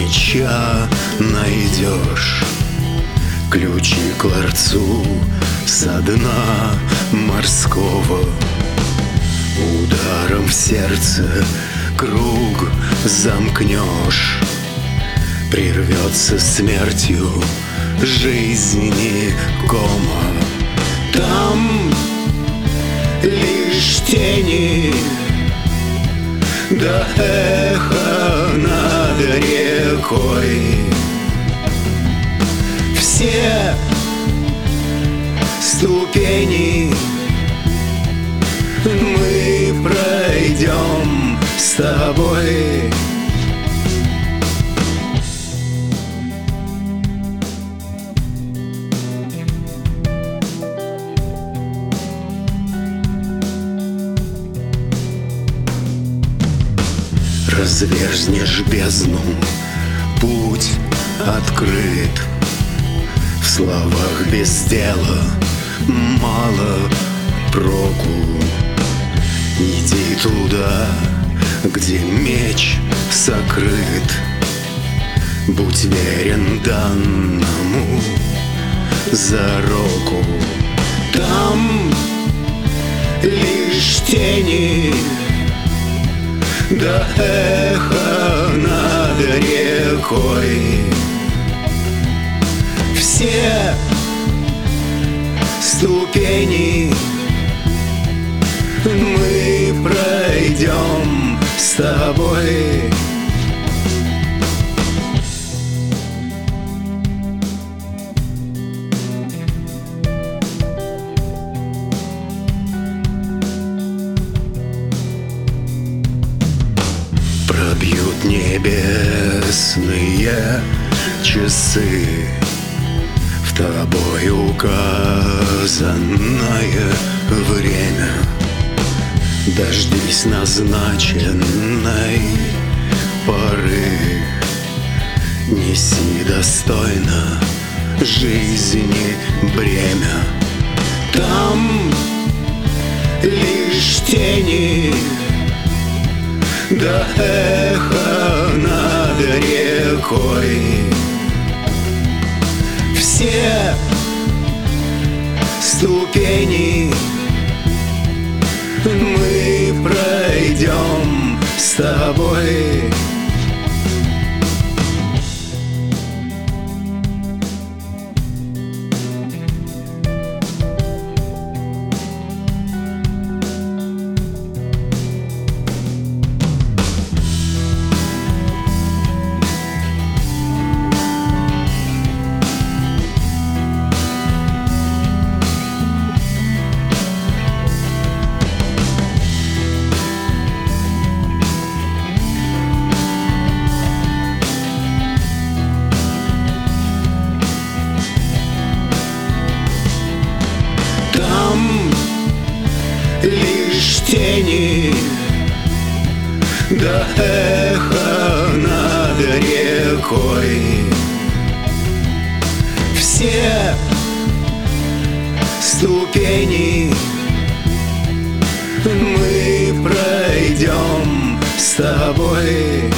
меча найдешь ключи к ларцу со дна морского. Ударом в сердце круг замкнешь, прервется смертью жизни кома. Там лишь тени да эхо над рекой. Все ступени мы пройдем с тобой. Разверзнешь бездну, путь открыт. В словах без дела мало проку. Иди туда, где меч сокрыт. Будь верен данному зароку. Там лишь тени да эхо над рекой. Все ступени мы пройдем с тобой. Пробьют небесные часы в тобой указанное время. Дождись назначенной поры. Неси достойно жизни бремя. Там лишь тени да эхо над рекой. Все ступени мы пройдем с тобой. Лишь тени да эхо над рекой. Все ступени мы пройдем с тобой.